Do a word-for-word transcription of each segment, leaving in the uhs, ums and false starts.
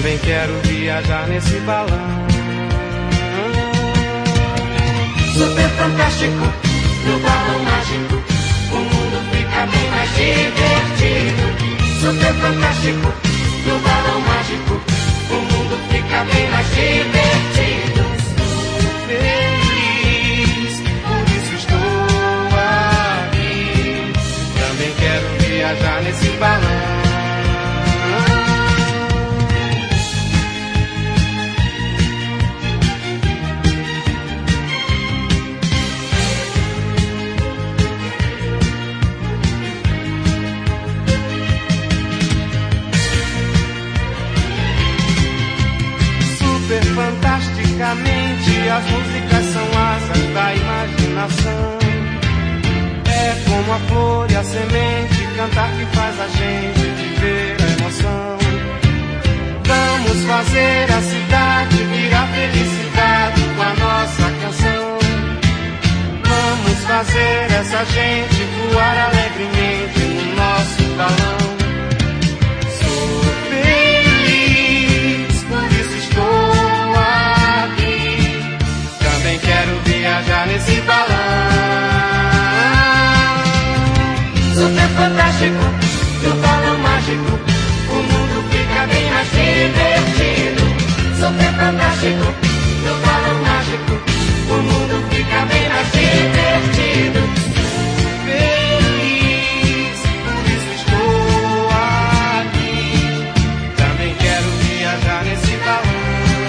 Também quero viajar nesse balão. Super fantástico, no balão mágico, o mundo fica bem mais divertido. Super fantástico, no balão mágico, o mundo fica bem mais divertido. Feliz, por isso estou aqui. Também quero viajar nesse balão. Fantasticamente, as músicas são asas da imaginação. É como a flor e a semente, cantar que faz a gente viver a emoção. Vamos fazer a cidade virar felicidade com a nossa canção. Vamos fazer essa gente voar alegremente no nosso balão. Sou feliz, por isso estou. Também quero viajar nesse balão. Super fantástico, no balão mágico, o mundo fica bem mais divertido. Super fantástico, no balão mágico, o mundo fica bem mais divertido. Feliz, por isso estou aqui. Também quero viajar nesse balão.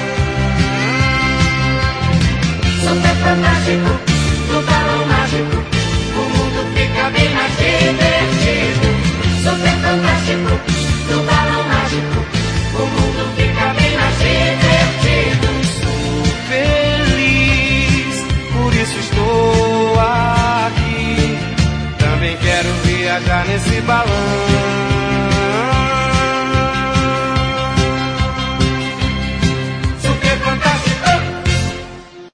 Super fantástico, no balão mágico, o mundo fica bem mais divertido. Super fantástico, no balão mágico, o mundo fica bem mais divertido. Sou feliz, por isso estou aqui. Também quero viajar nesse balão.